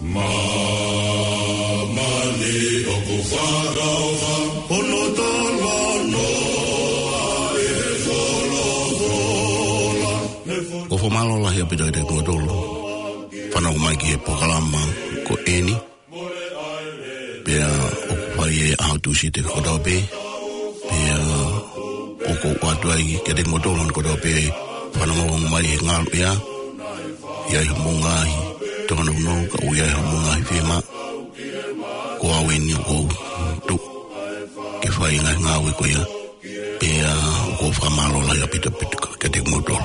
Mani oku whakaoha, ono tala noa e wholohola. Ko whamalola hea pita i te kuatolo. Whanau mai ki e pokalama ko eni. Pea oku whai e ahatusi te kotaope. Pea oko watuai ke te kuatolo ni kotaope. Whanau mai e ngalu ea. Iai humungahi. Tongana uno ka uiai humungahi whima. Ko aweni o tu. Ke whai ngai ngāwe ko ia. Pea oko whamalola hea pita ke te kuatolo.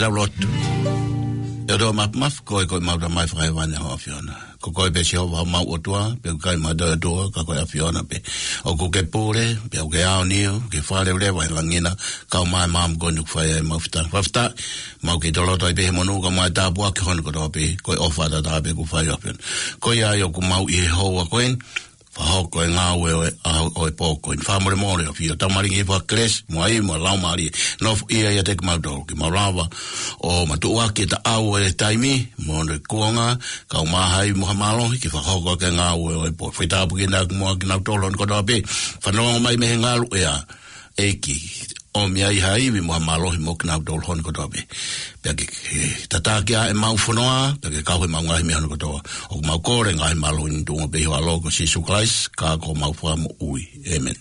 la lotu. Ya do maf ko mau da mai fai vana ho fiona. Ko pe si ho mau o tua, pe kai ma do ka ko fiona pe. O ko ke pore, pe o ke ao ni, ke fare le wa langina, ka mai mam go nu fai mafta. Mafta mau ke do lo to pe monu ka mai ta bua ke hon ko do pe, ko ofa da pe ko fai fiona. Ko ya yo ko mau I ho ko en fa ko nga we o po ko in famore more of you tamari e va kres mo ai mo la mari no ia te ma do ki ma lava o ma tu wa ke ta au e taimi mo ne kuanga ka ma hai mo malo ki fa ko ke nga we o po fita bu ki na mo ki na to lon ko do be fa no mai me nga lu ya e ki o mi ai hai mo malo mo ki na do lon ko do be pe ki tata ki e mau fonoa pe ka ho mau ngai me ko do o mau ko re ngai malo ni do be ho alo ko si su Christ ka ko mau fa mo ui amen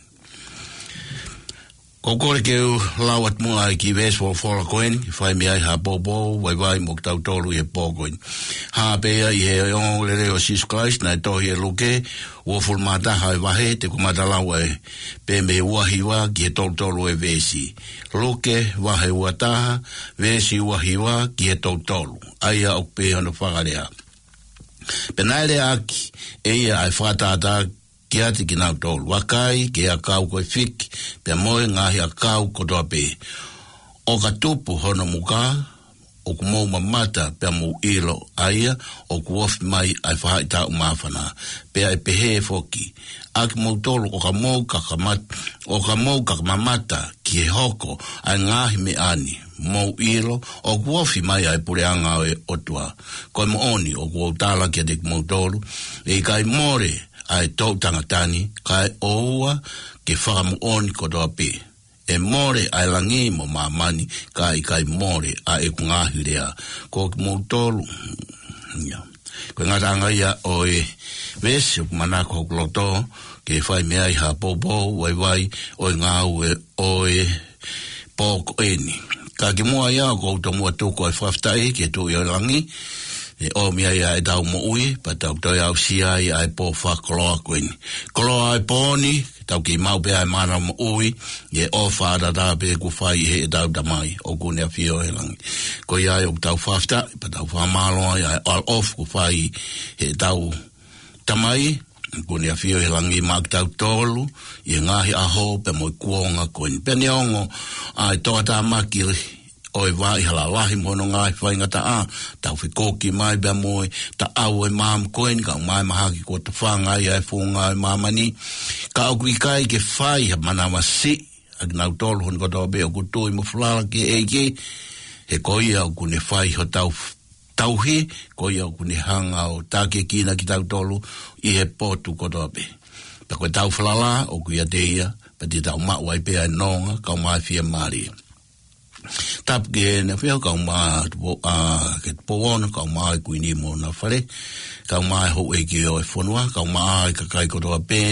ko ko ke lawat mo ai ki ves for koen fai mi ai ha bobo vai mo tau tolu e pogoin ha pe ai e on le o si su Christ na to he luke o formata ha va he te ko madala we pe me wa hiwa ki tolu e vesi luke va he wata vesi wa hiwa ki tolu ai o pe no fagarea penale aki e ai fata da kia te kina tolu wakai ke a kau koe fik pe moe ngahi a kau kotoa pe o ka tupu hono muka o ku mou mamata pe mou ilo aia o ku ofi mai ai whahai tau mawhana pe ai pehe foki aki mou tolu o ka mou kakamamata ki he hoko ai ngahi me ani mou ilo o ku ofi mai ai pureanga o tua koe mo oni o ku o tala kia te mou tolu e kai more ai tau tangatani kai oua ke whakamu oni kotoa pe. E more ai langi mo mamani kai more a e kungahi rea. Ko ki mou tolu. Ko ngatanga ia o e vesi o kumanako hokloto ke whai mea I ha popo wai o e ngau o e poko eni. Ka ki mua ia ko uto mua tuko e whaftai ke tu I o langi e o mia ia e tau mo ui, pa tau toi au sia ia e po wha koloa koeni. Koloa e pōni, tau ki mau pia e mana mo ui, e o whaada tā pe ku whai he e tau tamai, o kune a whio he langi. Ko ia e o tau whafta, pa tau whamaloa, ia e all off ku whai he tau tamai, kune a whio he langi, mak tau tolu, i ngahi aho pe mo kuonga koeni. Pene ongo, ai toa tā makiri, oi vai hala lahi mono ngai whai ngata tau whikoki mai bea moe ta au e maam koen ka mai mahaki ko te whangai ai whunga e mamani ka au kui kai ke whai ha manawa si ag nau tolu hon koto be o kutui mo whlala ke eike he koi au kune whai ho tauhi koi au kune hanga o take kina ki tau tolu I he potu koto be pa koe tau whlala o kui a teia pa ti tau mawai pea e nonga ka mai fia maria tap ke na fia ka ma ke poona ka ma ku ni mo na fare ka ma ho e ki o fonua ka ma ka kai ko do pe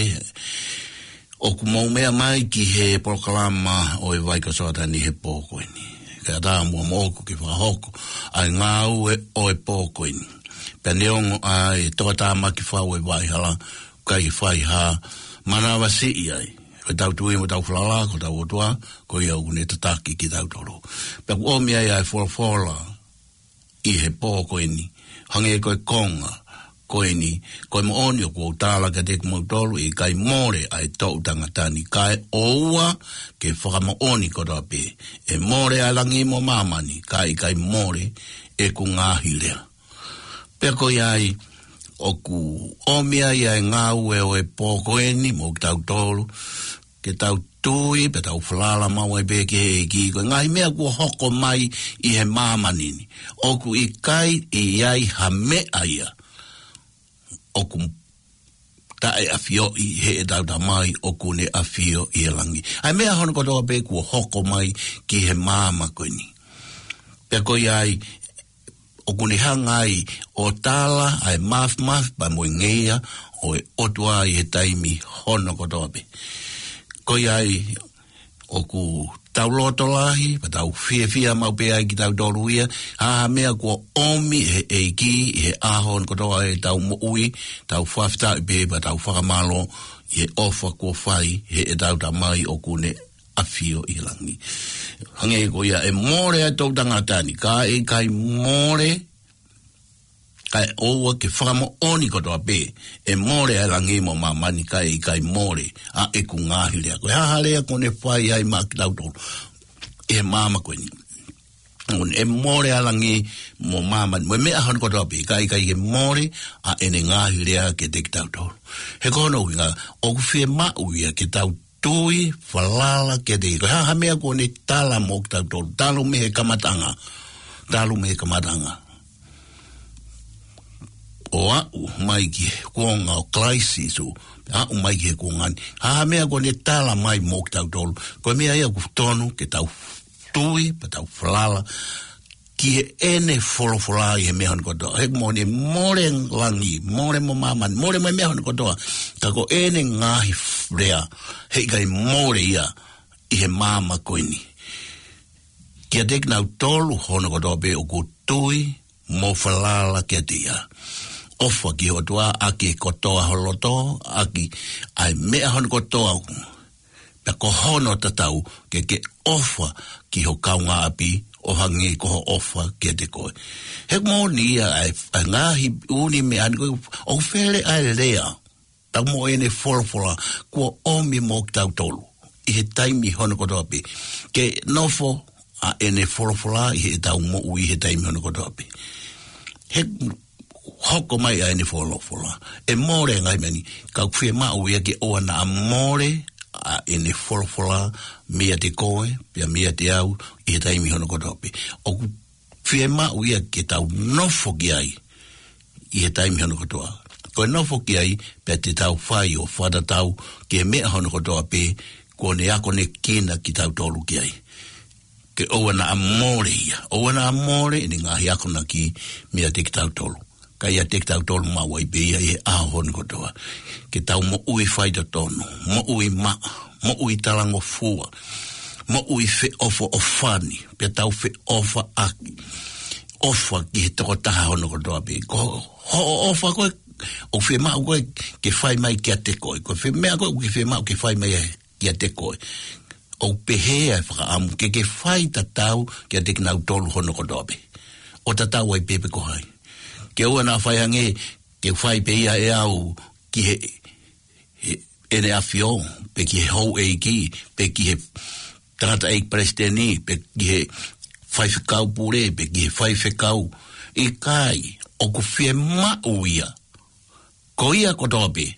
o ku mo me mai ki he proclama o vai ka so ta ni he poko ni ka da mo ku ki fa hoko ai nga o e poko ni pe neon ai to ta ma ki fa o vai hala kai fa ha mana va si ai ko tau tui mo tau whlala, ko tau otua, ko ia ugune tataki ki tau toro. Pea ku o mea ia e whora I he pō koeni, hange koe konga koeni, koe mo oni o kua tāla ka te kumau tolu, I kai more ai tau tangatani, kai oua ke whakama oni ko toa pe. E more ai langi mo mamani, kai more e ku ngahi lea. Pea ko iai, o ku o mea ia e ngau e o e pō koeni, mo ki tau tolu, ke tau tui, pe tau whalala maua e peke e ki, ko ngai mea kua hoko mai I he māmanini. Oku I kai I iai ha mea ia. Oku tae a fio I he e tau tamai, oku ne a fio I e langi. Ai mea hono kotoa pe kua hoko mai ki he māma koini. Pe ko iai, oku ne hangai o tala, ai maf pa mo ngeia, o e otua I he taimi hono kotoa pe. Ko iai o ku tau loto lahi, pa tau fia mau pe ai ki tau doruia, mea kua omi he eiki, he ahon kotoa e tau moui, tau whafta I pe pa tau whakamalo, he ofa kua whai, he e tau tamai o kune afio I langi. Hange ko ia e more a tau tangatani, ka e kai more, kai oua ke whakamo oni kotoa pe, e more a langi mo mamani kai more, a e ku ngahi lea. Koe haha lea kone whai ai maa ki tau tolu, e mama koe ni. E more a langi mo mamani, mo mea hon kotoa pe, kai e more, a ene ngahi lea ke te ki tau tolu. He kono winga, o ku whie mau ia ke tau tui, falala, ke te iko. Ha mea kone tala mo ki tau tolu. Talu me he kamatanga. O au mai ki kuonga o crisis o. Au mai ki he kuongani. Ha mea kone tala mai mo ki tau tolu. Koe mea ia ku tonu ke tau tui, pa tau falala. Ki he ene wholofola I he mea hon kotoa. He mone more langi, more mo mamani, more mo mea hon kotoa. Ka ko ene ngahi rea, he kai more ia, I he mama koini. Kia tek nau tolu hono kotoa pe o ko tui, mo falala kia te ia. Ofa ki hotoa, aki kotoa holoto, aki ai mea hon kotoa. Pe ko hono tatau, ke ofa ki ho kaunga api, o hangi ko ofa ke te koe. He mo ni ai ngahi uni me an o fele ai lea. Ta mo ene folfola ko omi mo tau tolu. I he taimi hono ko topi. Ke nofo a ene folfola I he tau mo ui he taimi hono ko topi. He hoko mai a ene folfola. E more ngai meni ka fie ma ui ke o na more a ene folfola mea te koe, pia mea te au, I he taimi hono kotopi. O fie ma uia ke tau nofo ki ai, I he taimi hono kotoa. Koe nofo ki ai, pia te tau whai o whada tau, ke mea hono kotoa pe, kone ako ne kina ki tau tolu ki ai. Ke oua na amore ia. Oua na amore, ni ngahi ako na ki mea te ki tau tolu. Ka ia te ki tau tolu maua I pe ia I he aho hono kotoa. Ke tau mo ui whaita tono, mo ui maa, mo ui talango fua, mo ui fe ofa o fani, pe tau fe ofa aki, ofa ki he toko taha hono kotoa pe, ko ofa koe, o fe maa koe ke whai mai kia te koe, ko fe mea koe ke fe maa ke whai mai kia te koe, o pehea e whakaamu, ke whai tatau kia te kinau tolu hono kotoa pe, o tatau ai pepe ko hai, ke ua na whai hange, ke whai pe ia e au, ki he ene afio, pe ki he hou eiki, pe ki he tangata eik presideni, pe ki he whai whikau pure, pe ki he whai whikau, I kai, o ku whie mau ia, ko ia kotoa pe,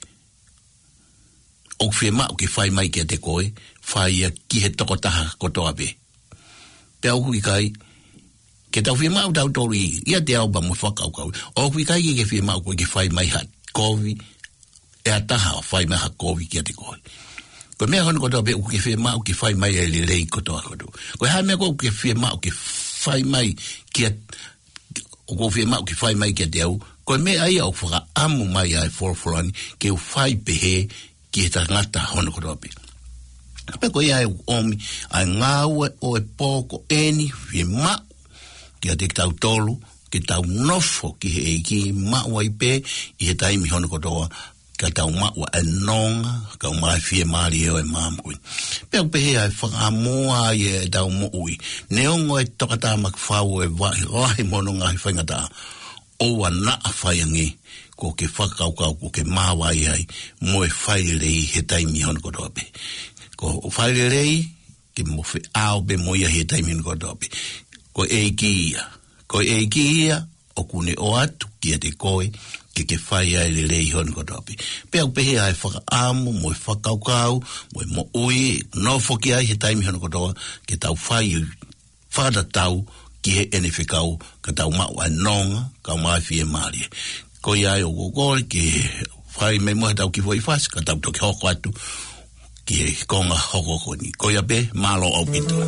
o ku whie mau ki whai mai kia te koe, whai ia ki he tokotaha kotoa pe. Pe au hui kai, ke tau whie mau tau tori, ia te au ba mo whakau kau, o hui kai ke whie mau koe ki whai mai hat, kovi, e ataha o whai maha kovi kia te koe. Koe mea hono kotoa pe uke whee mau ki whai mai e le rei kotoa kotoa. Koe hae mea koe uke whee mau ki whai mai kia, uke whee mau ki whai mai kia te au, koe mea ia o whaka amu mai ai whorofurani ke u whai pehe ki he tangata hono kotoa pe. Pe koe ia e omi, ai ngāua o e pōko eni whee mau kia te tau tolu, ke tau nofo ki he eiki mau ai pe I he taimi hono kotoa, ka tau maua e nonga, ka mai fie maari eo e mamui. Pea pehe ai whakamoa I e tau mo ui. Neongo e tokata mak whau e wahi mono ngahi whaingata. Oua na a whaiangi, ko ke whakaukau, ko ke mawai ai, mo e whairerei he taimi hono kotoa pe. Ko whairerei, ke mo whi ao pe mo ia he taimi hono kotoa pe. Ko eiki ia, o kune o atu, kia te koe, ke whai ai le rei hon kotopi. Pea upehe ai whakaamu, mo e whakaukau, mo ui, no whoki ai he taimi hon kotoa, ke tau whai, whada tau, ki he ene whikau, ka tau mau ai nonga, ka mai fie maari. Ko ai o kokori, ke whai me mohe tau ki fwoi whas, ka tau toki hoko atu, ki he konga hoko koni. Ko ia pe, malo au pito.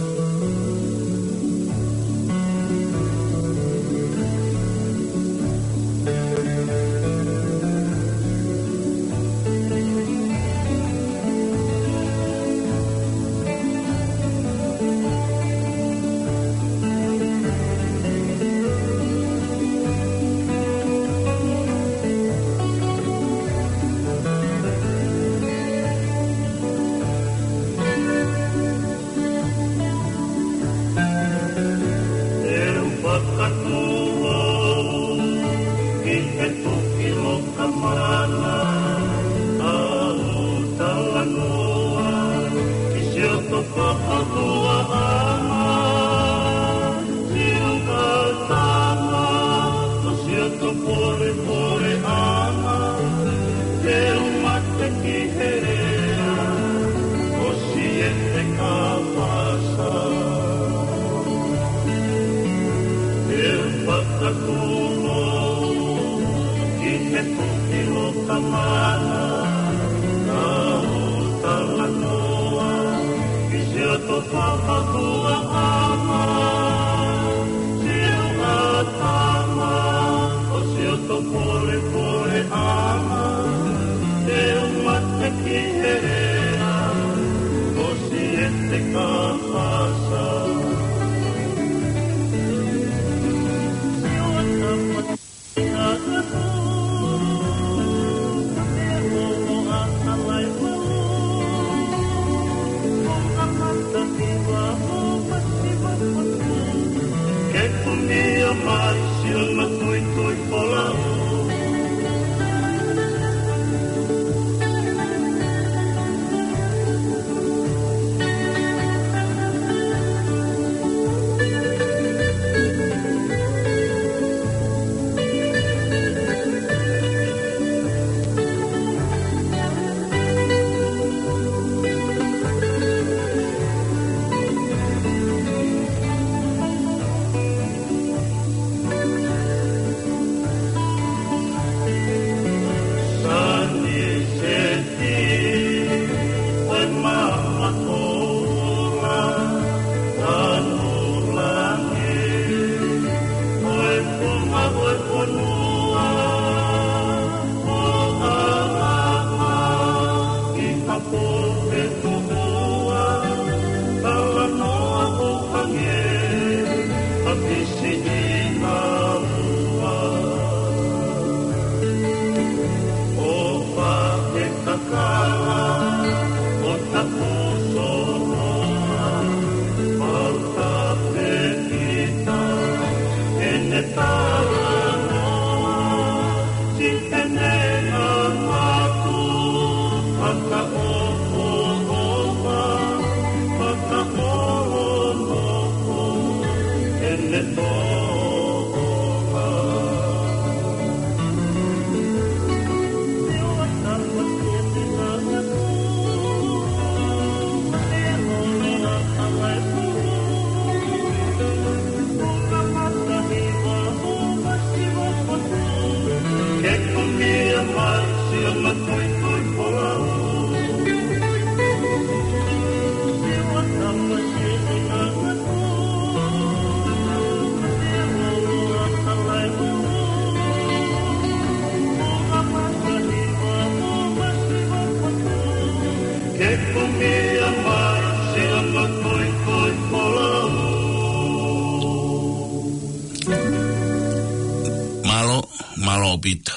Pita.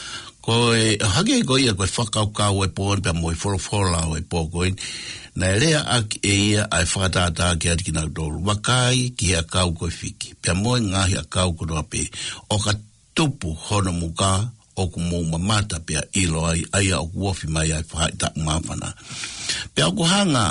Koe hage goia koe whakaukau e pōn pia moi wholofola o e pōkoin. Na rea ak e ia ai whakatata ki ati ki nau tōru. Wakai ki hea kau koe whiki. Pia moi ngahi a kau kono ape. O ka tupu hono muka o ku mou mamata pia ilo ai au kuofi mai ai whaita umawhana. Pia ku hanga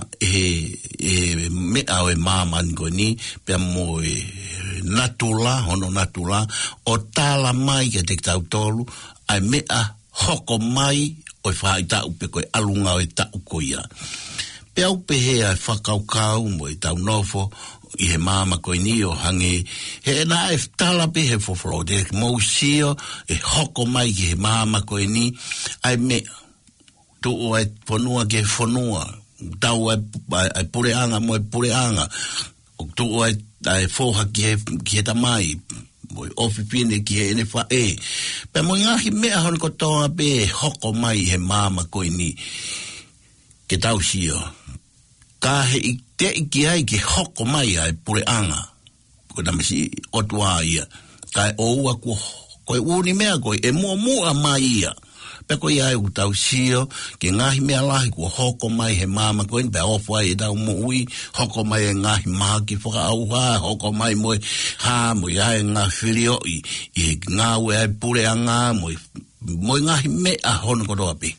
e mea o e māmani koe ni. Pia moi natula, hono natula, o tala mai ke te tau tolu, ai mea hoko mai o i whaita upe koe alunga o i tau koia. Pea upe hea e whakaukau mo i tau nofo, i he māma koe ni o hangi, he na e tala pe he foforo, te mausio e hoko mai ki he māma koe ni, ai mea, tu ai whanua ke whanua, tau ai pureanga mo e pureanga, tu ai foha ki he tamai, moi ofipine ki he ene wha e. Pe moi ngahi mea honi ko toa pe hoko mai he māma koe ni ke tau sio. Ka he i te iki ai ki hoko mai ai pureanga. Ko tamasi otua ia. Ka e oua koe uni mea koe e mua mai ia. Peko ia u tau sio, ke ngahi mea lahi kua hoko mai he mama koe, pe ofwa e tau mo ui, hoko mai e ngahi maha ki whaka au haa, hoko mai moe haa, moe ai ngā whirio i ngā ue ai pure a ngā, moe ngahi mea hono kotoa pe.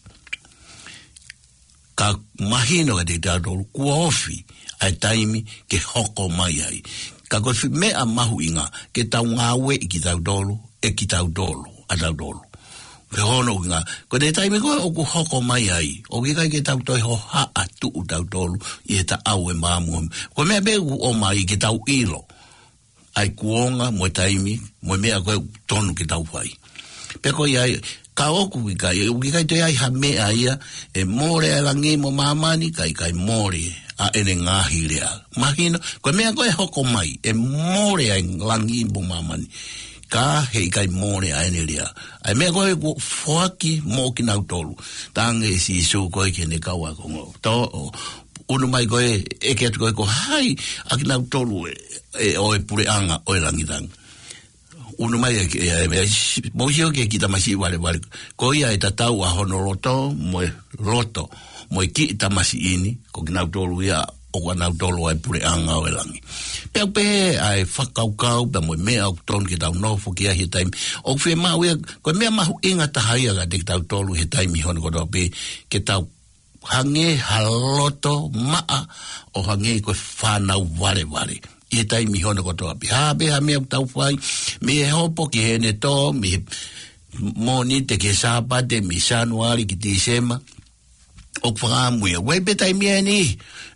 Ka mahino ka te tātolu, kua ofi ai taimi ke hoko mai ai. Ka koe mea mahu inga, ke tau ngā ue i ki tau dolu, e ki tau dolu, a tau dolu. Ke hono inga, ko te taimi koe o ku hoko mai ai, o ki kai ke tau toi ho haa tuu tau dolu, i he ta au e maamu. Ko mea begu o mai ke tau ilo, ai kuonga mo taimi, mo mea koe tonu ke tau whai. Peko iai, ka oku i kai te ai ha mea ia, e more a langi mo mamani, kai more a ene ngahi rea. Mahina, koe mea koe hoko mai, e more a langi mo mamani, ka hei kai more a ene rea. Ai mea koe ko whaki mo ki nau tolu, tange e si isu koe ke ne kaua kongo. Unu mai koe, eke atu koe ko hai, a ki nau tolu o e pure anga o e langitanga. Unu mai mo hio ke kita masi wale ko ia e tatau a hono loto mo loto mo ki tamasi ini ko kinau tolu ia o kanau tolu ai pure anga o elangi pe ai whakaukau pe mo mea o ton ki tau nofo ki a he taimi o whe mau ia ko mea mahu inga tahaia ka te tau tolu he taimi hono koto pe ke tau hange haloto maa o hange ko whanau wale i e taimi hono kotoa pi. Beha mea tau whai, me e hopo ki hene tō, me moni te ke sāpate, me sanuari ki tisema, o whakamuia. Wai pe taimi e ni,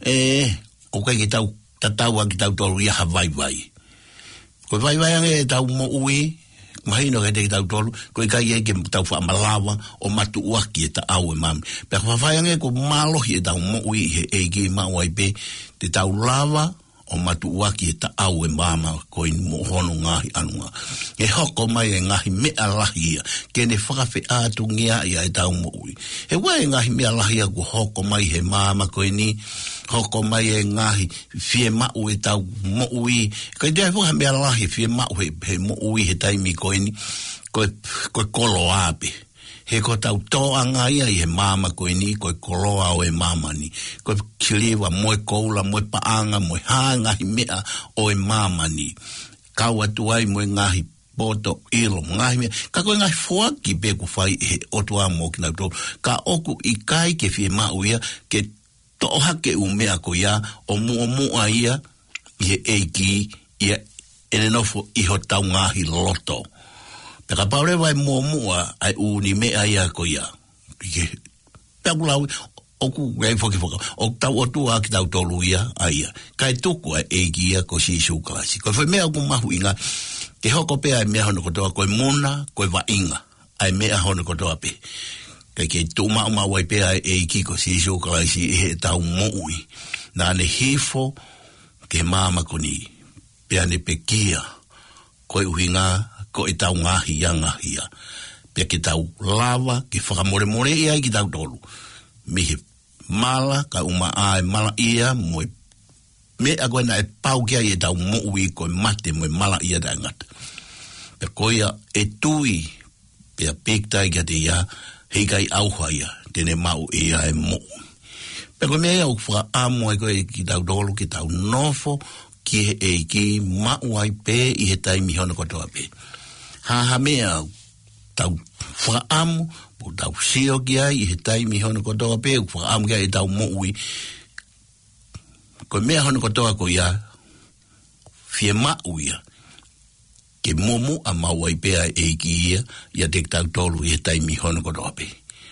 o kai ki tau tataua ki tau tolu ia ha vai. Ko vai ange e tau mo ui, mahino ke te ki tau tolu, ko i kai e ke tau whaamalawa o matu uaki e ta au e mami. Pea vai ange ko malohi e tau mo ui he egi mawai pe, te tau lava, o matu waki e ta au e mama ko i mohono ngahi anunga. E hoko mai e ngahi mea lahia, ke ne whakawhi atu ngia ia e tau mo ui. He wai e ngahi mea lahia ko hoko mai he mama ko i ni, hoko mai e ngahi fie mau e tau mo ui. Ka i te whaka mea lahi fie mau he mo ui he taimi ko i ni, ko kolo ape. He ko tau toanga ia i he mama ko ni, ko koloa o e mama ni. Ko kiliwa moe koula, moe paanga, moe hanga hi mea o e mama ni. Kaua tuai moe ngahi poto ilo, ngahi mea. Ka koe ngahi fuaki pe ku whai he otua mo ki nau tō. Ka oku i kai ke fie mau ia, ke tohake u mea ko ia, o mua ia, i he eiki, ia ene nofo iho tau ngahi loto. Peka paure vai mua ai uni mea ia ko ia. Pekulau, oku gai whoka. O tau otua ki tau tolu ia, aia. Kai tuku ai eigi ia ko si sukalasi. Ko whai mea ku mahu inga, ke hoko pea ai mea hono kotoa koe muna, koe wa inga. Ai mea hono kotoa pe. Kai ke tuma wai pea ai eigi ko si sukalasi he tau moui. Nā ne hifo ke mama koni. Pea ne pekia, koe uhinga, ko e tau ngahi ia. Pea ki tau lava, ki whakamore ia i ki tau tolu. Mihi mala, ka uma ae mala ia, moe me a koe na e pau kia i e tau moui koe mate moe mala ia da ngata. Pea koea e tui, pea pektai kia te ia, hei kai auha ia, tene mau ia e mou. Pea koe mea au whaka amoe koe ki tau tolu, ki tau nofo, ki he eiki, mau ai pe i he taimi hono kotoa pe. Ha mea tau whakaamu, po tau sio ki ai, i he taimi hono kotoa pe, whakaamu ki ai tau moui. Ko mea hono kotoa ko ia, fie mau ia, ke momu a mau ai pe ai eiki ia, ia te tau tolu i he taimi hono kotoa pe.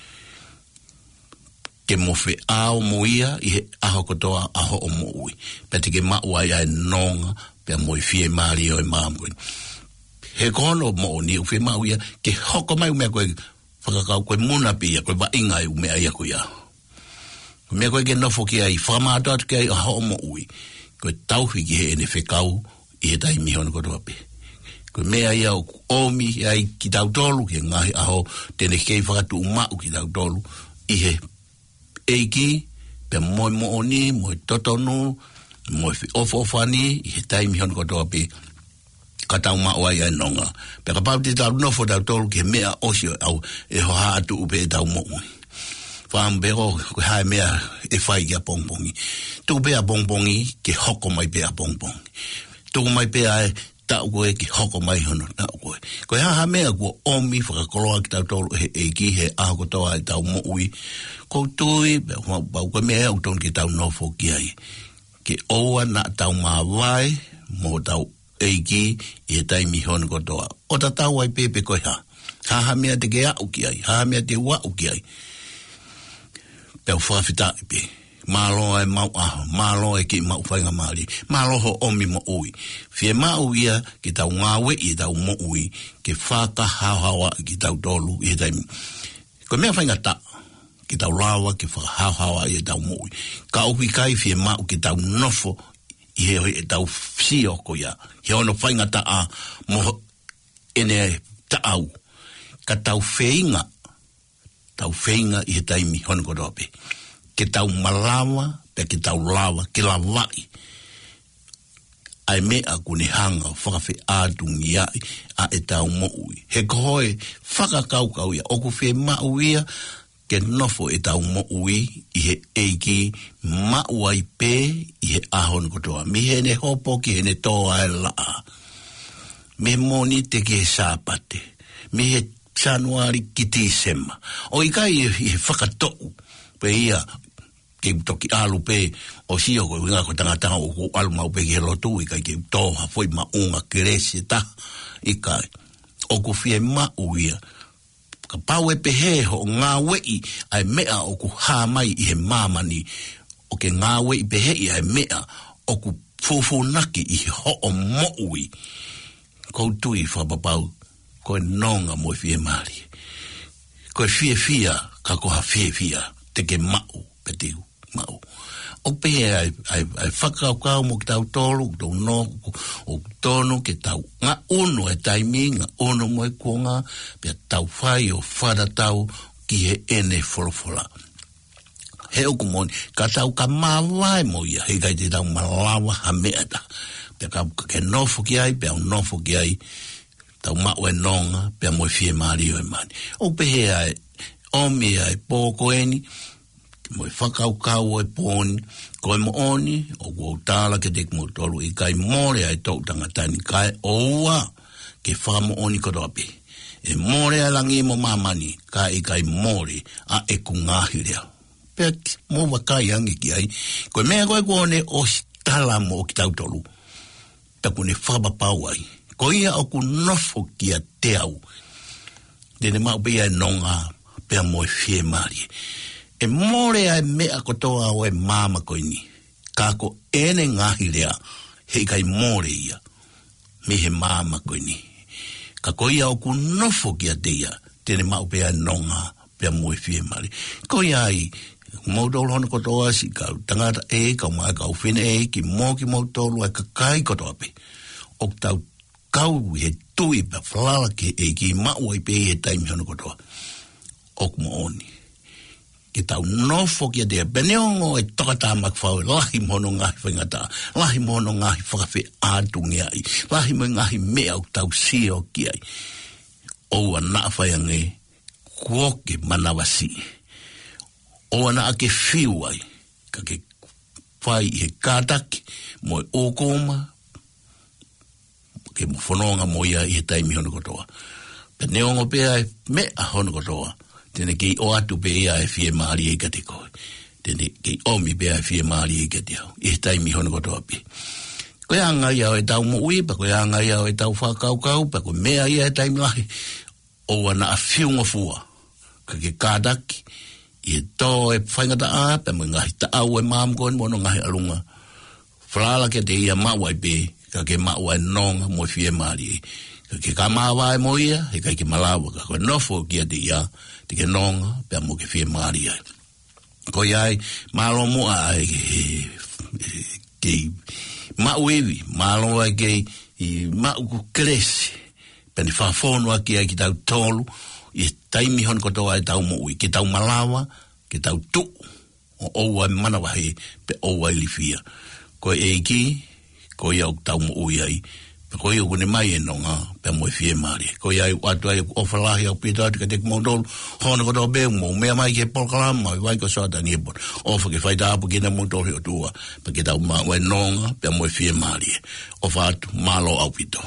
Ke mofe ao mo ia, i he aho kotoa aho o moui. Pete ke mau ai ai nonga, pe moi fie maari o e maamui. He kono mo ni uwhi mau ia, ke hoko mai umea koe whakakau koe muna pia, koe wa inga i umea ia koe ia. Umea koe ke nofo ki ai, whakamata atu ki ai aho o mo ui. Koe tauhi ki he ene whekau i he taimi hono kotoa pe. Koe mea ia o omi ai ki tau tolu, ki ngahi aho tene kei whakatu umau ki tau tolu, i he eiki, pe moe mooni, moe totonu, moe ofofani, i he taimi hono kotoa pe. ka tau ma wai ai nonga pe ka pau te tau no fo tau tolu ke mea osio au e ho ha tu pe tau mo fam bero ko ha mea e fai ya bongbongi tu be a bongbongi ke hoko mai be a bongbong tu mai pe ai ta ko e ki hoko mai hono ta ko ha mea ko omi fa ko lo ki tau tolu e ki he a ko to ai tau mo ui ko tui ba ko mea o ton ki tau no fo ki ai ke oa na tau ma vai mo tau eiki e tai mi hon ko toa o ta tau ai pepe ko ha mea te ke au ki ai ha mea te wa u ki ai pe fa fita pe malo ai malo e ki mau fainga mali malo ho omi mo ui fie mau ia ki tau ngawe i tau mo ui ke faka hawa ki tau dolu e tai ko mea fainga ta ki tau lawa ki fa hawa i tau mo ui ka upi kai fie mau ki tau nofo i he tau fio ko ia he ono fainga ta a mo ene ta au ka tau feinga i he taimi hon ko dope ke tau malawa pe ke tau lawa ke la vai ai me a kune hanga whakawhi ādungi ai a e tau mo ui he kohoe whakakau ia oku whi mau ia ke nofo e tau mo ui i he eiki mau ai pe i he ahon kotoa mi he ne hopo ki he ne toa e laa me moni te ke sāpate mi he Januari ki Tisema o i kai i he whakatou pe ia ke toki alu pe o sio ko nga ko tangata o alu mau pe ke lotu i kai ke toha foi ma unga keresi ta i kai o ku fie ma uia ka pau e pehe ho ngā wei ai mea o ku hā mai i he mamani o ke ngā wei pehe i ai mea o ku fufunaki i he ho o moui koutui whapapau ko nonga mo fie mari ko fie ka ko ha fie te ke mau petiu mau o pe ai whakakau mo ki tau tolu tau no o tono ke tau nga uno e taiminga uno mo e kuonga pe tau whai o whara tau ki he ene wholofola he o kumoni ka tau ka mawai mo ia he kai te tau malawa ha mea ta pe ka ke nofo ki ai pe au nofo ki ai tau mau e nonga pe mo fie mari o e mani o pe he ai omi ai pōko eni mo whakaukau e pōni koe mo oni o kua tāla ke tek mo tolu i kai more ai tau tangatani kai oua ke whamo oni koroape e more ai langi mo mamani kai i kai more a e kungahirea pek mo wakai angi ki ai koe mea koe kone o tala mo ki tau tolu taku ne whabapau ai ko ia o ku nofo ki a te au dene mau pe ai nonga pe mo fie mari e more ai mea kotoa o e mama koini ka ko ene ngahi lea he kai more ia me he mama koini ka ko ia o ku nofo ki a te ia dene mau pe ai nonga pe mo fie mari ko ia ai Mautolu hono kotoa si ka tangata e ka mai ka ufine e ki mautolu ai ka kai kotoa pe o tau kau he tui pa whalala ke e ki mau ai pe he taimi hono kotoa o kuma oni ke tau nofo ki a te peneongo e tokata makwhau lahi mono ngahi whaingata lahi mono ngahi whakawhi ātungi ai lahi mo ngahi mea o tau sio ki ai o ana whaiange kuoke manawasi o ana ake whiu ai ka ke whai he kātaki mo e okoma ke mo whanonga mo ia i he taimi hono kotoa pe neongo pe ai mea hono kotoa tene kei o atu pe ia e fie maari e kate koe tene kei omi pe ai fie maari e kate au i he taimi hono kotoa pe koe anga ia o e tau mo ui pa koe anga ia o e tau whakaukau pa koe mea ia e taimi lahi o ana a whiunga fua ka ke kātaki i tō e whaingata a, pe mo ngahi ta au e māmu koe mono ngahi alunga. Whalala ke te ia mau ai pe, ka ke mau ai nonga mo fie maari. Ka ke ka mawa ai mo ia, he kai ke malawa, ka koe nofo ki a te ia, te ke nonga, pe mo ke fie maari ai. Ko iai, malo mo ai ke mau ewi, malo ai ke mau ku kresi, pe ni whafono aki ai ki tau tolu, i taimi hon kotoa e tau mo ui, ke tau malawa, ke tau tu, o oua manawa he, pe oua lifia. Ko e ki, ko iau tau mo ui ai, pe ko i ko ne mai no nga pe mo fie mari ko ia watu ai ofalahi o pita ka te mo dol hono ko do be mo me mai ke program mai vai ko sa da ni bon ofa ke fai da bu ke na mo dol o tua pe ke da ma we no pe mo fie mari o fatu malo au pito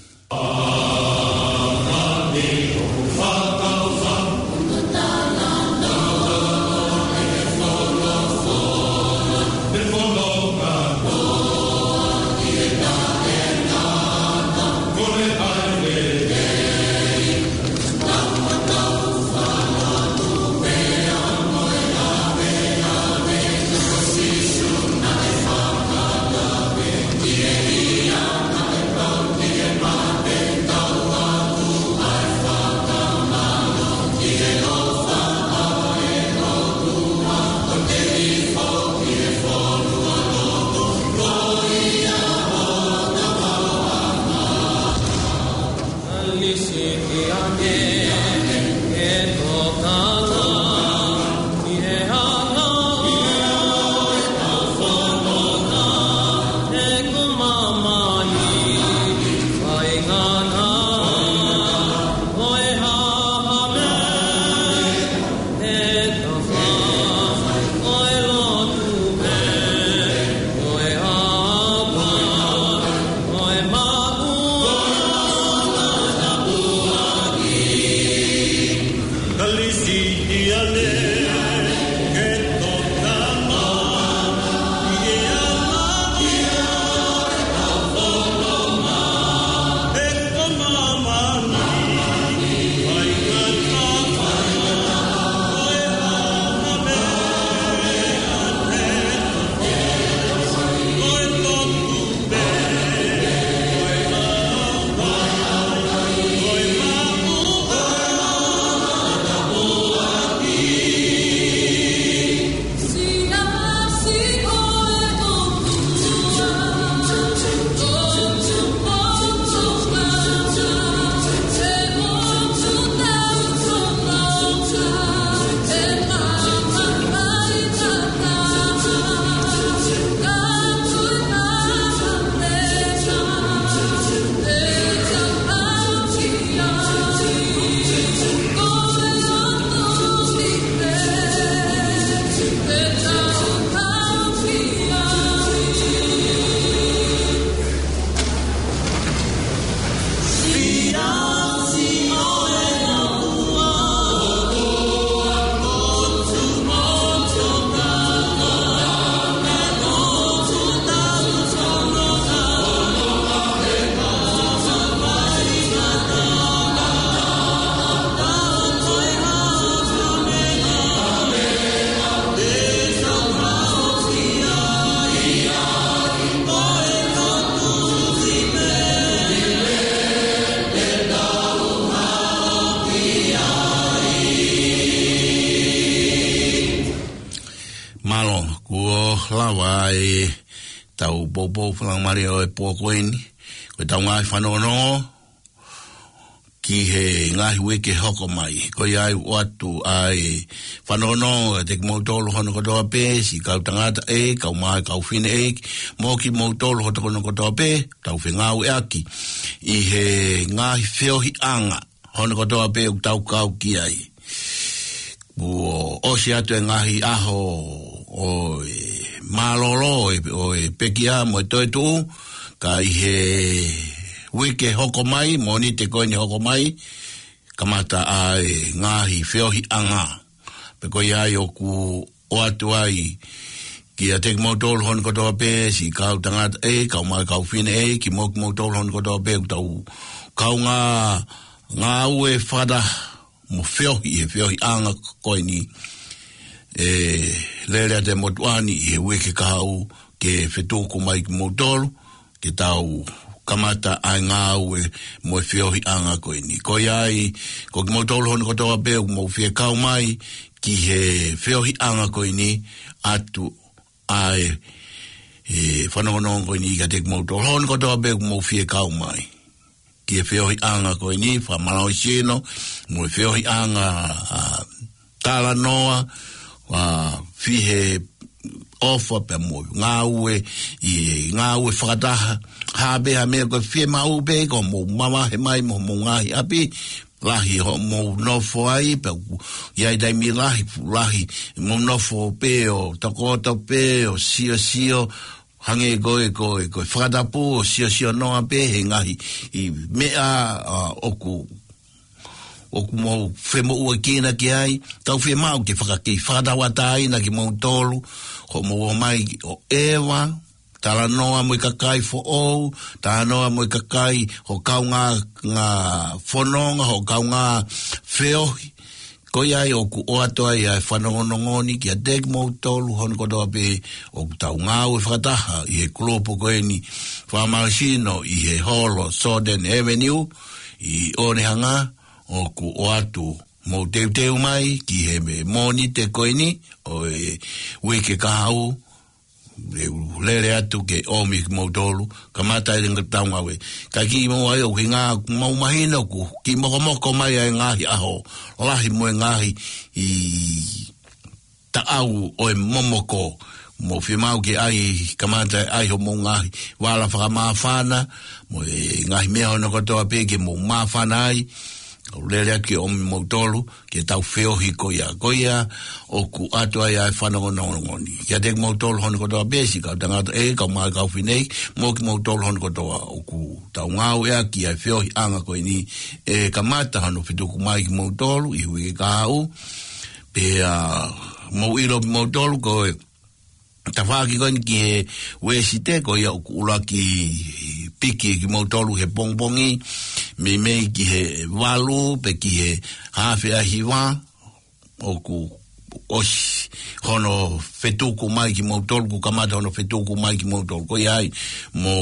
lava e tau bobo flang mario e pokoini ko tau ngai whanono ki he ngahi weke hoko mai ko iai watu ai whanono te ki mautolo hono kotoa pe si kau tangata e kau mai kau whine e mo ki mautolo hono kotoa pe tau whengau e aki i he ngahi whiohi anga hono kotoa pe u tau kau ki ai o si atu e ngahi aho o malolo o pekia mo toi tu ka i he weke hoko mai moni te koini hoko mai kamata ai ngahi whiohi anga pe ko iai o ku o atu ai ki a te mautolo hon kotoa pe si kau tangata e kau mai kau whine e ki mo mautolo hon kotoa pe tau kau ngā ue whada mo whiohi anga koini lelea te motuani e weke kau ke whetoko mai ki mautolo ke tau kamata ai ngā ue mo whiohi anga koini. Ko iai, ko ki mautolo honi kotoa pe mo whie kau mai ki he whiohi anga koini atu ai whanongonongo koini ka te ki mautolo honi kotoa pe mo whie kau mai. Ki he whiohi anga koini, whamarau sino, mo whiohi anga tala noa, whihe ofa pe mo ngawe whakataha habe ha mea ko fie mau pe ko mo mama he mai mo ngai api lahi ho mo no fo ai pe ia dai mi lahi mo no fo pe o takota pe o sio hange goe whakatapu sio no ape he ngahi i mea oku mo femo ua kina ki ai tau fie mau ki whakatawatai na ki mo tolu ho mo mai o ewa tala noa mo i kakai fo ou tala noa mo i kakai ho kau ngā whanonga ho kau ngā whiohi ko iai o ku o atoa i ai whanongonongoni ki a dek mo tolu honi kodoa pe o ku tau ngāu e whakataha i he kulopo koe ni whamarasino i he holo Soden Avenue i Onehanga o ku o atu mo teu mai ki he me moni te koe ni o e weke kahau lere atu ke omi mo tolu ka mata i ringa taunga we ka ki mo ai o ki ngā mau mahina ku ki moko mai ai ngahi aho lahi mo ngahi i ta au o e momoko mo firmau ke ai ka mata ai ho mo ngahi wala whakamawhana mo e ngahi mea hono kotoa pe ke mo mawhana ai lere ki o mo tolu ke tau whiohi koia o ku atua ia e whanongonongoni kia tek mo tolu hono kotoa besi ka tangata ka mai kau whinei mo ki mo tolu hono kotoa o ku tau ngau ea ki ai whiohi anga koe ni ka mata hono whituku mai ki mo tolu i hui ke kahau pe mo ilo mo tolu koe ta whaki koe ni ki he wesite koia o ku ula ki piki ki mo tolu he bongbongi me ki he walu pe ki he hawhi a hiwa o ku osi hono whetuku mai ki mo tolu ku kamata hono whetuku mai ki mo tolu ko iai mo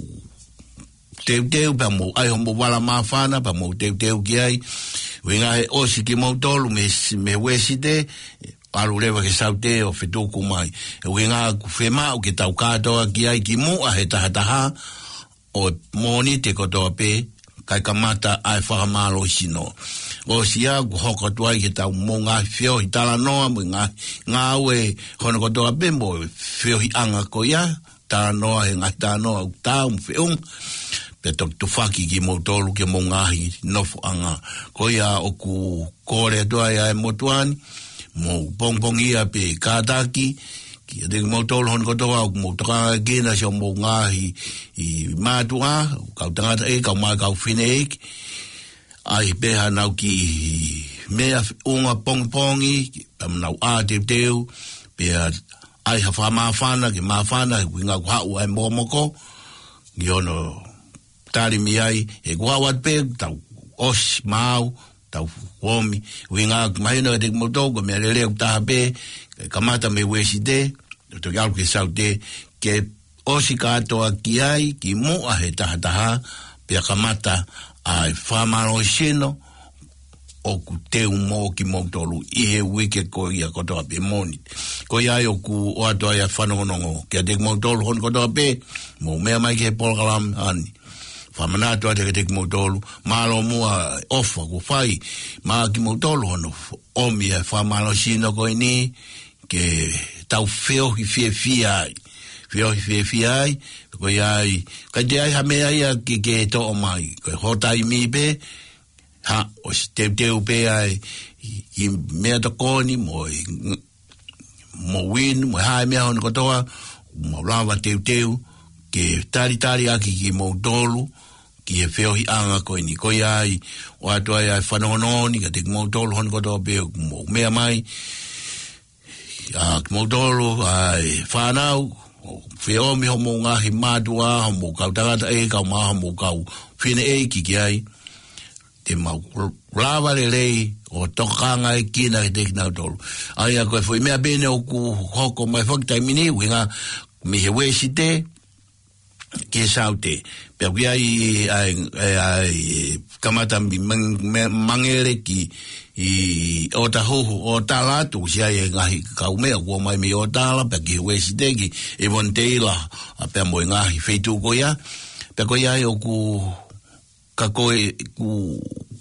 teu pa mo ai homo wala mawhana pa mo teu ki ai winga he osi ki mo tolu me wesite alu lewa ke saute o whetuku mai winga ku whema o ke tau katoa ki ai ki mu a he tahataha o moni te kotoa pe kai kamata ai whakamalo sino o sia ku hoko tuai ke tau mo ngā whio i tala noa mo ngā ue hono kotoa pe mo whio i anga ko ia tala noa he ngai tala noa u tau mwhiung pe tok tu whaki ki mo tolu ke mo ngahi nofo anga ko ia o ku kore tuai ai motuani mo pongpongia pe kātaki ki de mo tolu hon ko toa mo toka gena so mo ngahi i matua ka tanga ka ma ka fine ai be hanau ki me unga pongpongi am a teu pe ai ha mafana ki mafana winga kwa ai momoko giono tari mi ai e kwa wat pe tau os mau tau womi winga mai no de mo togo me le ta be kamata me weside to gal ke saute ke osika to ki ai ki mo a he taha pe kamata ai famaro sino o ku te mo ki mo tolu i he wike ko ia ko to be moni ko ia o ku o ato ia whanongonongo ke te mo tolu hon ko to be mo mea mai ke polgalam ani whamana to te mo tolu malo mua ofa ku fai ma ki mo tolu hono o mi e whamaro sino ko ni ke tau feo hi fie ai ko ai ka de ai ha me ai ke to o mai ko hotai mi be ha o teu pe ai i me to koni mo win mo ha me on ko toa mo lava teu ke tari aki ki mo dolu ki e feo hi anga ko ni ko ai o ato ai whanononi ka te mo dolu hon ko toa be mo mea mai mo dolu ai whanau feo mi homo ngahi madua homo kau tangata ka ma homo kau fine ki ai te mau lava lei o tokanga kina te na dolu ai ko foi mea bene o ku hoko mai fok taimini winga mi he wesite ke saute pe ai kamata mangere ki i o ta hoho o ta latu si ai ngahi kaumea kua mai me o tala pe ki wesitegi e von teila a pe mo ngahi feitu ko ia pe ko ia o ku ka koe ku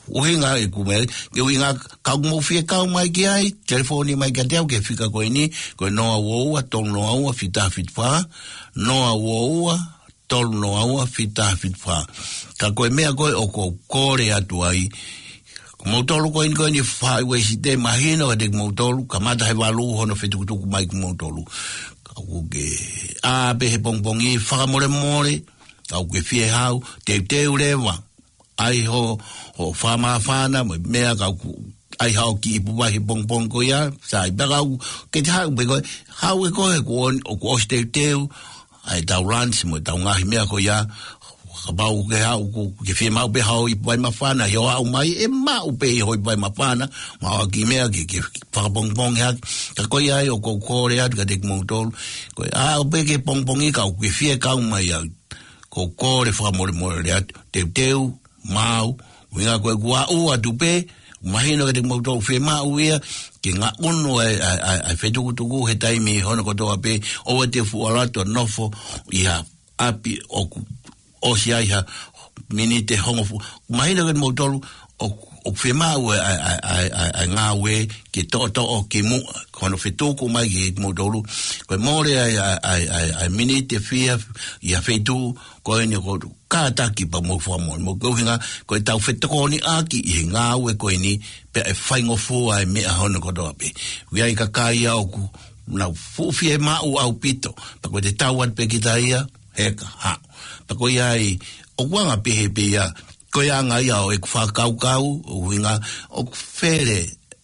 uhinga e kume ke uhinga ka mo fie ka mai ki ai telefoni mai ka teu ke fika ko ni ko no wo a ton no a fita fitfa no a wo tol no a fita fitfa ka ko me ko o ko kore atu ai mo tolu ko ni fa we si te mahino de mo tolu ka mata he valu hono fitu tu mai mo tolu ka ke a be he bongbongi fa more au ke fie hau te urewa ai ho fama fana mea ka ai hau ki pu vai bong ko ya sai ba ke hau be ko hau ko ko te ai da rans mo da nga mea ko ya ka ba ke hau ke fie mau be hau i vai mafana yo au mai e mau be ho vai mafana ma ki mea ki fa bong ya ka ko ya o ko re at ka de mo tol ko a be ke bong i ka ke fie ka mai ya ko kore fa more teu mau winga ko gua u atupe imagino que mo to fe mau ia que nga uno ai fetu tu he taimi hono ko to ape o te fu ala to nofo ia api o sia ia minite hongo imagino que mo to o fe mau ai nga we que to o que mo kono fetu ko mai que mo to ko more ai minite fia ia fetu ko ni ko ka taki pa mo fo mo ko hinga ko tau feto ni aki i nga we ko ni pe e faingo fu ai me hono ko do pe wi ai ka kai au ku na fu fie ma u au pito pa ko te tau at pe kitaia heka ha pa ko ai o wanga pe ya ko ya nga ya o e fa kau o hinga o fere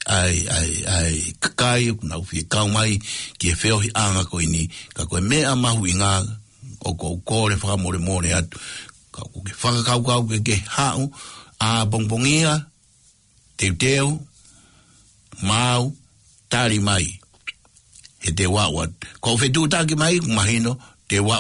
ai kai na fi kau mai ki feo hi anga ko ni ka ko me ama huinga o ko le fa more at ka ko ke fa kau ke hau a bongbongia teu mau tari mai e te wa ko fe tu ta ki mai imagino te wa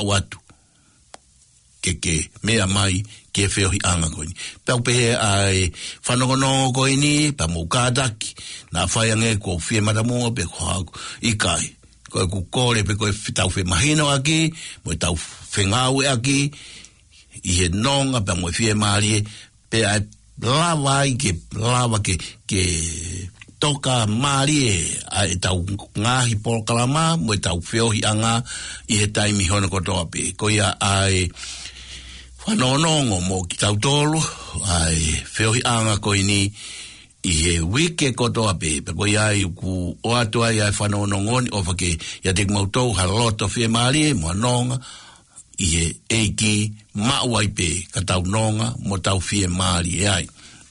ke mea mai ke feo hi anga ko ni pau pe ai whanogono ko ni pa mo kadaki na whaiange ko fie matamoa pe ko ikai ko kore pe ko tau fe mahino aki mo tau fengau aki i he nonga pa mo fie mari pe ai lava ke toka mari ai tau ngahi por kalama mo tau feo hi anga i he taimi hono ko toa pe ko ia ai whanonongo mo ki tau tolu, ai wheo hi anga ko ini i he wike kotoa pe ko iai ku o atu ai whanonongoni o whake ia te mautou ha loto whie maari mo nonga i he eiki mauai pe ka tau nonga mo tau whie maari ai.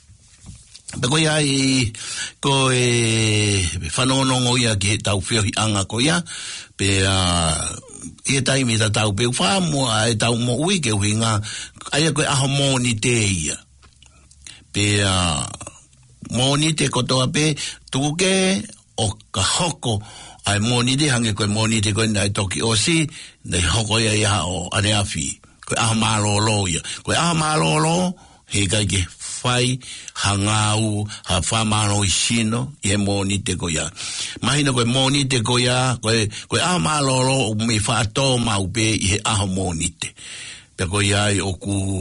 Ko iai ko whanonongo ia ki he tau wheo hi anga ko ia pe e taimi ta tau pe fa mo ai tau mo ui ke winga ai ko a moni te ia pe moni te ko to pe tu ke o ka hoko ai moni de hange ko moni te ko nai toki o si nei hoko ia o ane afi ko a malolo ia ko a malolo he ka ke fai hangau ha famano isino e moni te ko ya mahina ko moni te ko ya ko a malolo mi fa to mau pe e a moni te pe ko ya o ku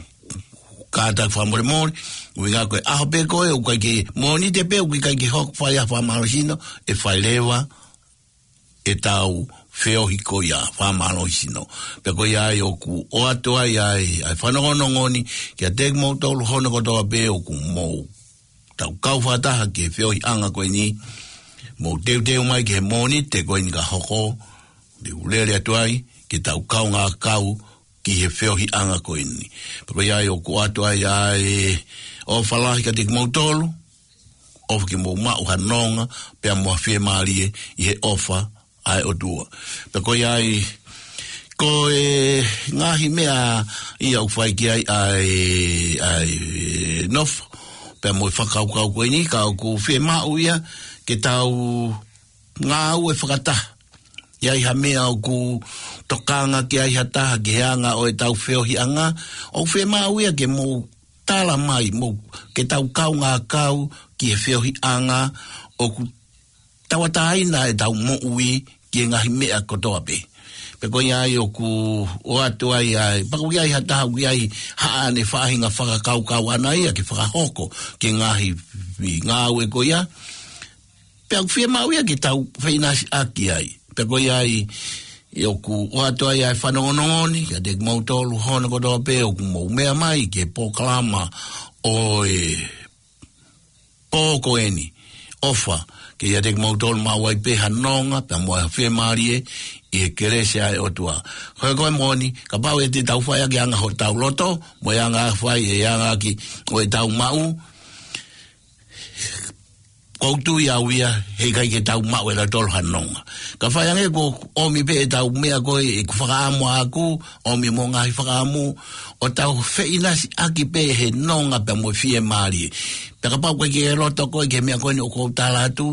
kata famore moni winga ko a pe ko o ke moni te pe o ka ke hok fa ya famano isino e fai leva e tau feo hiko ya whamano isino. Pe ko ia o ku o atua ia ai whanogono ngoni kia tek mo tolu hono kotoa pe o ku mou. Tau kau whataha ke feo hi anga koe ni mo teu mai ke moni te koe ni ka hoko de ulele atuai ke tau kau ngā kau ki he feo hi anga koe ni. Pe ko ia o ku atua ia o whalahi ka tek mo tolu o ki mo mau hanonga pe a mua fie maarie i he ofa ai o tua. Pe ko iai ko ngahi mea i au whai ki ai nof pe mo whakau koe ni ka ku whi mau ia ke tau ngā au e whakata iai ha mea au ku tokanga ki ai hataha ki heanga o e tau wheo hi anga o whi mau ia ke mo tala mai mo ke tau kau ngā kau ki he wheo hi anga o ku tawataina e tau mo ui ki ngahi mea kotoa pe. Pe ko ia o ku o atu ai pa ko ia hata ai ha ne fahinga whakakau kau ana ia ki whakahoko ki ngahi ngāwe ko ia pe au fia mau ia ki tau whainasi aki ai pe ko ia o ku o atu ai whanongononi ka dek mautolu hona ko toa pe o ku mau mea mai ke pokalama o poko eni ofa ke ia dek mautolu mawai pe hanonga pe moa fia marie e kerese ai o tua. Koe moni, ka pau e te tau whai aki anga ho tau loto, mo e anga whai e anga ki o e tau mau. Koutu ia uia, hei kai ke tau mau e la tolu hanonga. Ka whai ange ko omi pe e tau mea koe e ku whakaamu aku, omi mo ngahi whakaamu, o tau wheinasi aki pe he nonga pe mo fie maari. Pe ka pau koe ke loto koe ke mea koe ni o kou talatu,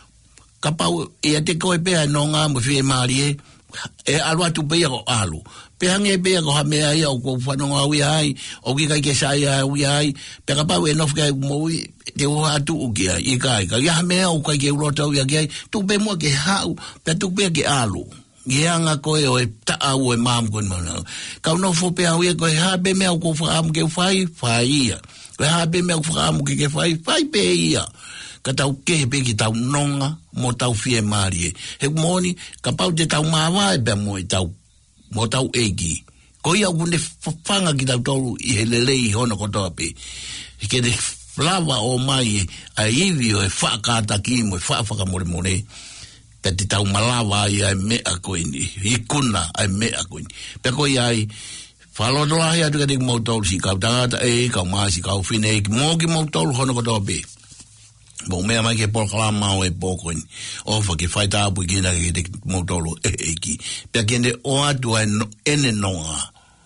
ka pau e te koe pe a nonga mo fie maari e alu atu pe ko alu pe hange pe ko ha mea ia o ko whanonga ui ai o ki kai ke sai ui ai pe ka pau e nof kai mo te o atu o ki ai i kai ka ia mea o kai ke urota ui ai tu pe mo ke hau pe tu pe ke alu Gianga koe o e taa o e maam koe mana ka no fo pe au e koe ha be mea o ko whaam ke whai ia koe ha be mea o whaam ke whai pe ia ka tau ke pe ki tau nonga mo tau fie marie he moni ka pau te tau mawa e be mo tau mo tau egi ko ia une fanga ki tau tolu i helele i hono ko tope ke de flava o mai a ivi o e whakata ki mo e whaka more pe te tau malawa i a me a koini i kuna a me a koini pe ko ia i whalo doa hea tuka dik mo tolu si kau tangata e kau maa si kau fine mo ki mo tolu hono ko tope bo mea mai ke pokalama o e poko ni ofa ke whaita apu ki na ke te motolo ki pia kende o atu ene nonga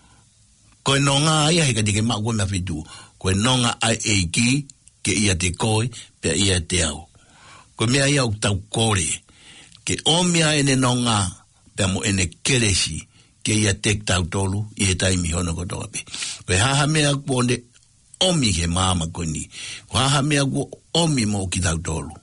koe nonga ai he ka te ke maa koe mea whitu koe nonga ai ki ke ia te koe pia ia te au koe mea ia o tau kore ke o mea ene nonga pia mo ene keresi ke ia te tau tolu i he taimi hono kotoa pe koe haha mea kuonde omi he mama koni. Waha mea ko omi mo ki tau tolu.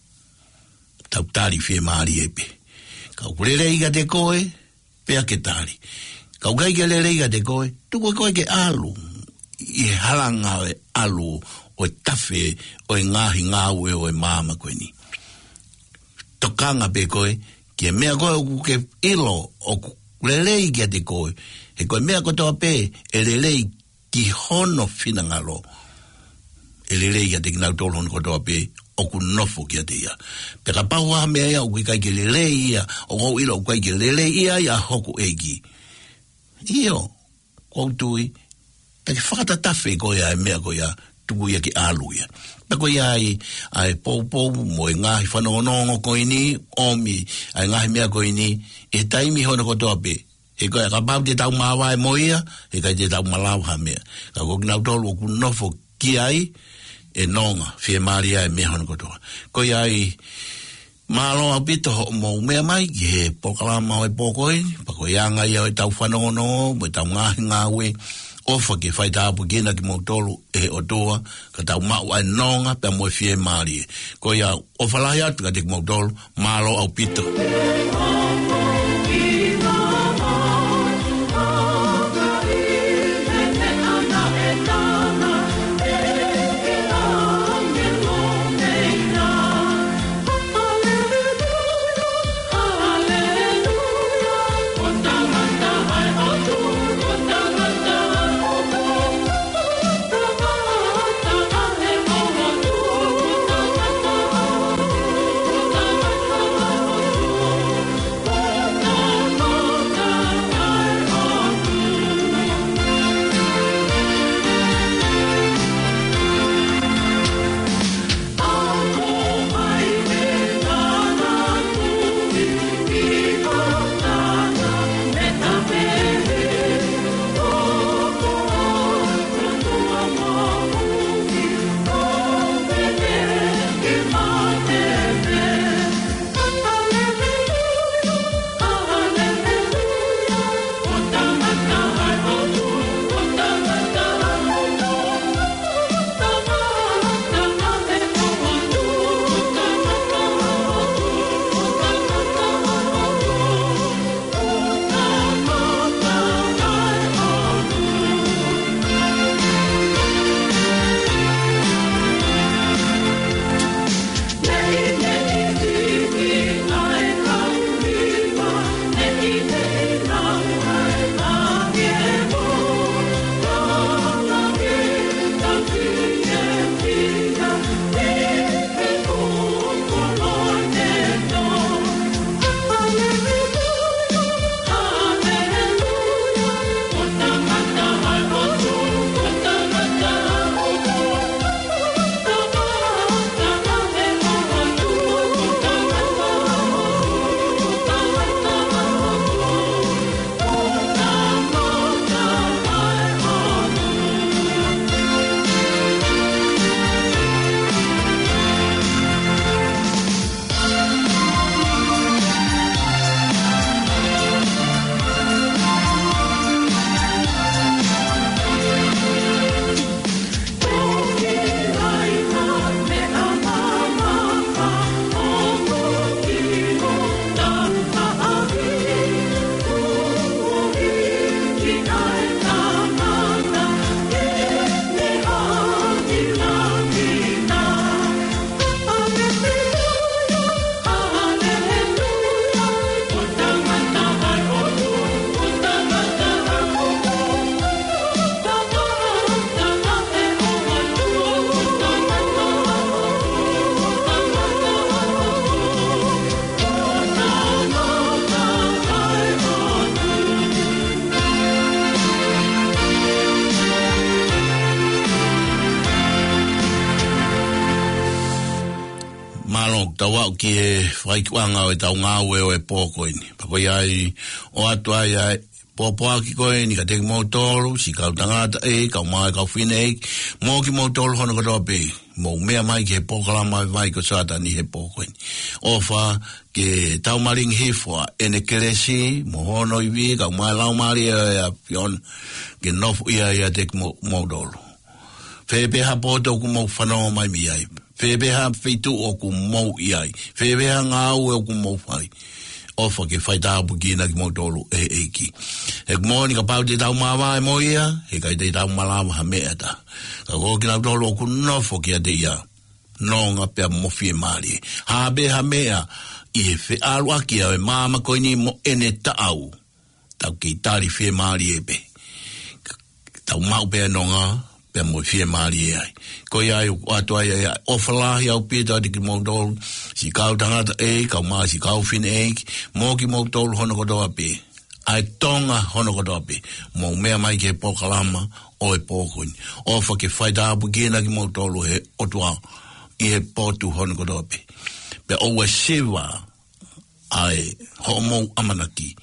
Tau tari fie maari epe. Kau kurere iga te koe, pea ke tari. Kau kai ke lere iga te koe, tuko koe ke alu. I haranga e alu o e tafe o e ngahi ngawe o e mama koni. Tokanga pe koe, ke mea koe o ke ilo o kurere iga te koe. He koe mea ko toa pe, e lere ki hono fina ngalo. Elelei ia te kinau tolo hono kotoa pe o ku nofo kia te ia. Pe ka pau ha mea ia o kai ke lelei ia o kou ila o kai ke lelei ia hoko egi. Io, kou tui, pe ke whakatatafe ko ia e mea ko ia tuku ia ki alu ia. Pe ko ia ai pou mo e ngahi whanongonongo ko ini, omi ai ngahi mea ko ini, e taimi hono kotoa pe. E koe ka pau te tau mawa e mo ia, e kai te tau malau ha mea. Ka kou kinau tolo o ku nofo ki ai, e nonga, fie maria e mea hono kotoa. Ko iai, malo au pito ho mo mea mai, ki he pokalama o e pokoi, pako ianga ia o e tau whanongono, mo e tau ngahi ngawe, ofa ke whaita apu kena ki mo tolu e o toa, ka tau mau ai nonga, pe mo e fie maria. Ko ia, ofa lahi atu ka te ki mo tolu, malo au pito. Malong tawa ki fai kuanga o tau ngā ue o pōko ini. Pako iai o atu ai pōpua ki koe ni ka teki mautolu, si kau tangata kau mai kau whine mō ki mautolu hono katoa pe. Mō mea mai ki he pōkala mai vai ko sata ni he pōko ini. Ofa ke tau maring hifua ene keresi, mō hono iwi, kau mai lau mari a pion, ke nofu ia teki mautolu. Whebeha poto ku mō whanau mai mi ai. Whebeha whitu o ku mō iai. Whebeha ngā ue o ku mō whai. Ofa ke whai tāpu ki na ki mautolu eiki. He kumoni ka pau te tau mawa e mo ia, he kai te tau malawa ha mea ta. Ka kō ki na tolu o ku nofo ki a te ia. Nonga pia mofi e maari. Ha be ha mea, i he whi alu aki a e māma koini mo ene taau. Tau ki tari whi e maari e be. Tau mau pia nonga, pia mo fie maari e ai. Ko ia atu ai ofalahi au pita di ki mautolu, si kau tangata kau maa si kau whine mō ki mautolu hono kotoa pe. Ai tonga hono kotoa pe. Mō mea mai ke pokalama o e pōkuni. Ofa ke whaitapu kina ki mautolu he otua i he pōtu hono kotoa pe. Pe oua sewa ai homo amanaki.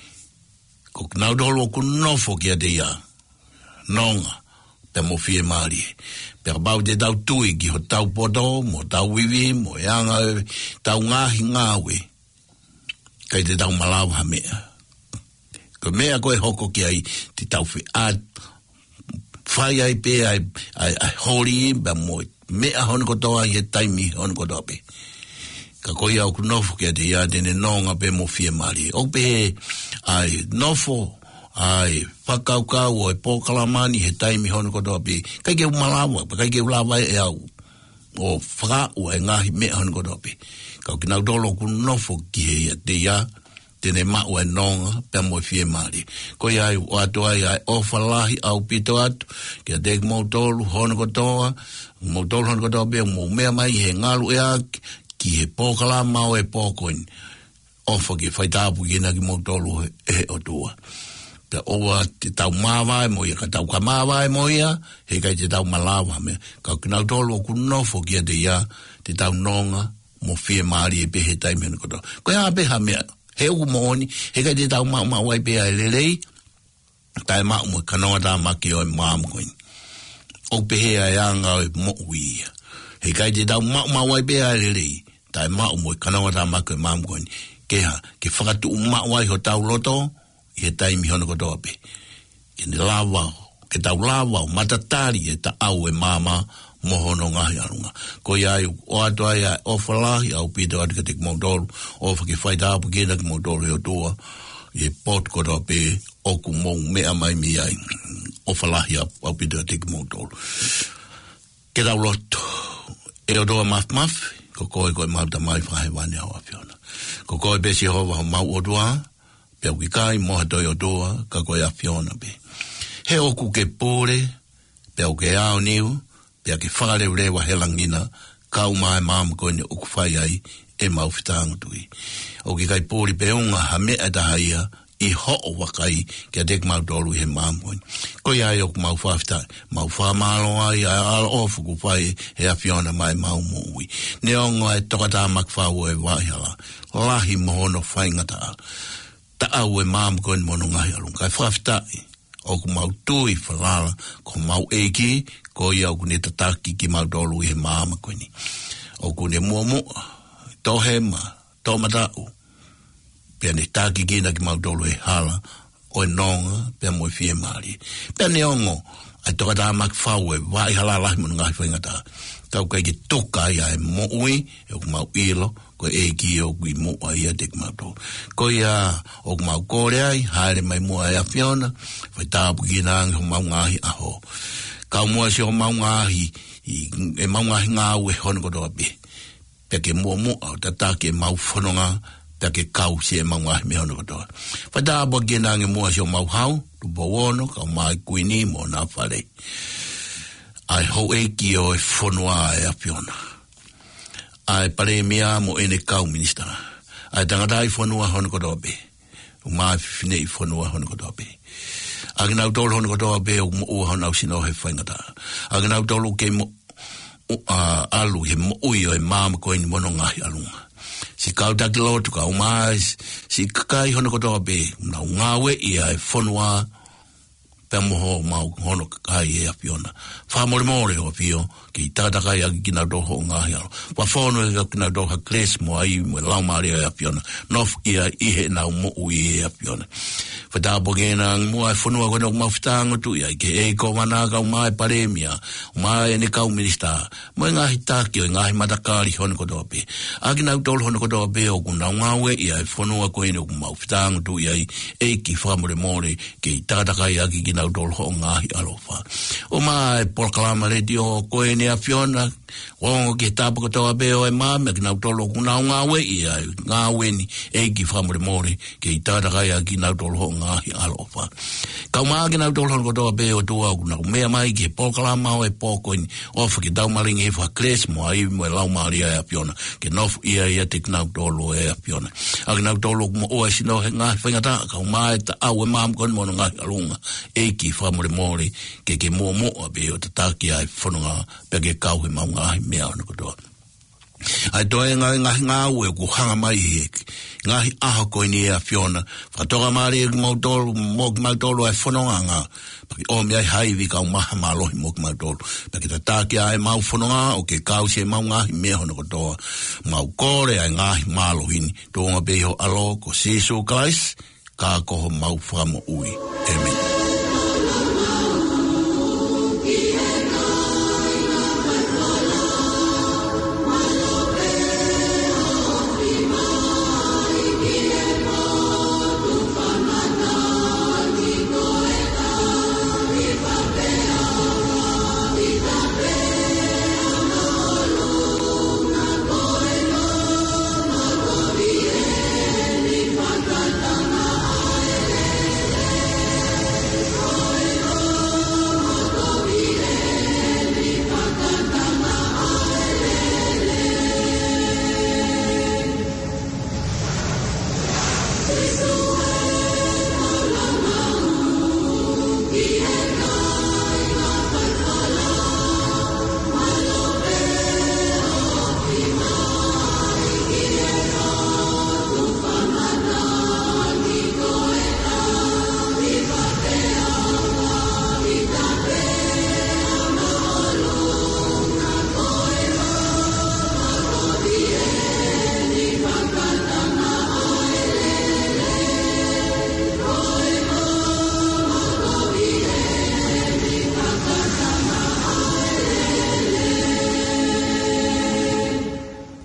Ko kinautolu o kunofo ki a te ia. Nonga. Pe mo fie maari. Pe bau te tau tui ki ho tau poto, mo tau wiwi, mo yanga, tau ngahi ngawe. Kai te tau malawa ha mea. Ko mea koe hoko ki ai, te tau whi at, whai ai pe ai hori, pe mo mea hono kotoa i he taimi hono kotoa pe. Ka koe au kunofo ki a te ia, tene nonga pe mo fie maari. O pe ai nofo, ai whakaukau o e pōkalamani he taimi hono kotoa pe. Kai ke umalawa, kai ke ulawa e au. O whakau e ngahi mea hono kotoa pe. Kau ki nau tolo ku nofo ki he te ia, tene mau e nonga, pia mo fie maari. Ko ia o atu ai o whalahi au pito atu, ki a teki mautolu hono kotoa pe, mo mea mai he ngalu e aki, ki he pōkalama o e pōkoini. Ofa ki whaitapu kina ki mautolu he otua. Te oa te tau māwai mo ia, ka tau ka māwai mo ia, he kai te tau malawa mea. Ka kinau tolo o ku nofo ki a te ia, te tau nonga, mo fie maari e pe he taimi hana koto. Ko ia peha mea, he uku mooni, he kai te tau mawai pe a lelei, tai mau mo kanoa tā maki o e maamu koini. O pe he a yanga o e mo uia. He kai te tau mawai pe a lelei, tai mau mo kanoa tā maki o e maamu koini. Keha, ke whakatu mawai ho tau loto, he taimi hono kotoa pe. Ke ne lawao, ke tau lawao, matatari e ta au e mama mohono ngahi arunga. Ko iai, o atu ai o whalahi au pita ati ka te kumautolu, o whake whaitapu kena kumautolu e o tua, e pot kotoa pe, o ku mou mea mai mi ai, o whalahi au pita ati kumautolu. Ke tau loto, e o toa maf, ko koe mauta mai whahe wane au a whiona. Ko koe besi hova ho mau o tua, pia ukikai moha toi o doa, ka koe a whiona pe. He oku ke pōre, pia uke ao niu, pia ke whare rewa helangina, kau mai māma koe ne uku whai ai, e mau whitanga tui. Ukikai pōre pe unga ha mea tahaia, i ho'o wakai, kia tek mau tolu he māma koe. Koe ai oku mau whawhitai, mau whamalo ai, ala ofu ku whai, he a whiona mai mau mōui. Ne onga e tokata makwhau e waihala, lahi mohono whaingata ta au e māma koe ni mono ngahi alung. Kai whawhitai, o ku mau tui whalala, ko mau eki, ko ia o ku ne tataki ki mau tolu he māma koe ni. O ku ne mua mua, tohema, tomatau, pia ne taki kina ki mau tolu he hala, o e nonga, pia mo e fie maari. Pia ne ongo, ai toka tā mak whau e wai halalahi mono ngahi whaingata. Kau kai ki toka ia e moui, e o ku mau ilo, ko e ki o kui mua ia te kumauto. Ko ia o kumau kore ai, haere mai mua e a whiona, whai tāpu ki nāngi ho mau ngāhi aho. Kau mua si ho mau ngāhi, e mau ngāhi ngāu e hono kotoa pe. Pea ke mua o tataki e mau whanonga, pea ke kau si e mau ngāhi me hono kotoa. Whai tāpu ki nāngi mua si ho mau hau, tupo wono, kau mai kuini mo nā whare. Ai ho e ki o e whanua e a whiona. Ai pare mea mo ene kau minister. Ai tangata i whanua hono kotoa pe. Umai whine i whanua hono kotoa pe. Agi nau tolu hono kotoa pe o mo ua hono au sino he whaingata. Agi nau tolu ke mo alu he mo ui o e mama koe ni mono ngahi alunga. Si kau takilo tu kau mai, si kakai hono kotoa be, na ngawe ia e whanua, pia moho mau hono kakai e apiona. Whamore more o apio, ki tatakai a kina doho o ngahi alo. Wa whono e kina doho kles mo ai mo laumari e apiona. Nof ia ihe na mo ui e apiona. Whatapo kena mua e whanua kono mawhitango tu ia, ke e ko mana kau mai paremia, mai ene kau minista, mo e ngahi taki o e ngahi matakari hono kotoa be. Aki nau tolo hono kotoa be o kuna ngawe ia e whanua koe o mawhitango tu ia e ki whamore more ke tatakai aki ki nau tolo ho ngahi alofa. O mai Polokalama Radio koe ne a Fiona, wongo ke tapo kotoa be o e mame ki nau tolo kuna ngawe ia ngawe ni e ki whamore more ke tatakai aki nau tolo ho ngahi alofa. Kau maagi nau tolo hono kotoa be o tua kuna mea mai ki Polokalama o e poko ni ofa ki taumaringi e whakles mo ai mo e laumari e a Fiona ke nofu ia te nau tolo e a Fiona. Aki nau tolo mo o e sino he ngahi whaingata kau mai ta au e maam koni mono ngahi alunga e ki whamore more ke mua moa be o te taki ai whanunga pe ke kau he mau ngahi mea hono kotoa. Ai toi ngahi ngāu e ku hanga mai heki. Ngahi aha koe ni e a Fiona. Whatoka maari e ki mautolu, mō ki mautolu ai whanonga ngā. Paki o mea haiwi kau maha mālohi mō ki mautolu. Paki ta tāki ai mau whanonga o ke kau se mau ngahi mea hono kotoa. Mau kore ai ngahi mālohini. Tōnga beho alo ko Sisu Christ, kā koho mau whamo ui. Amen.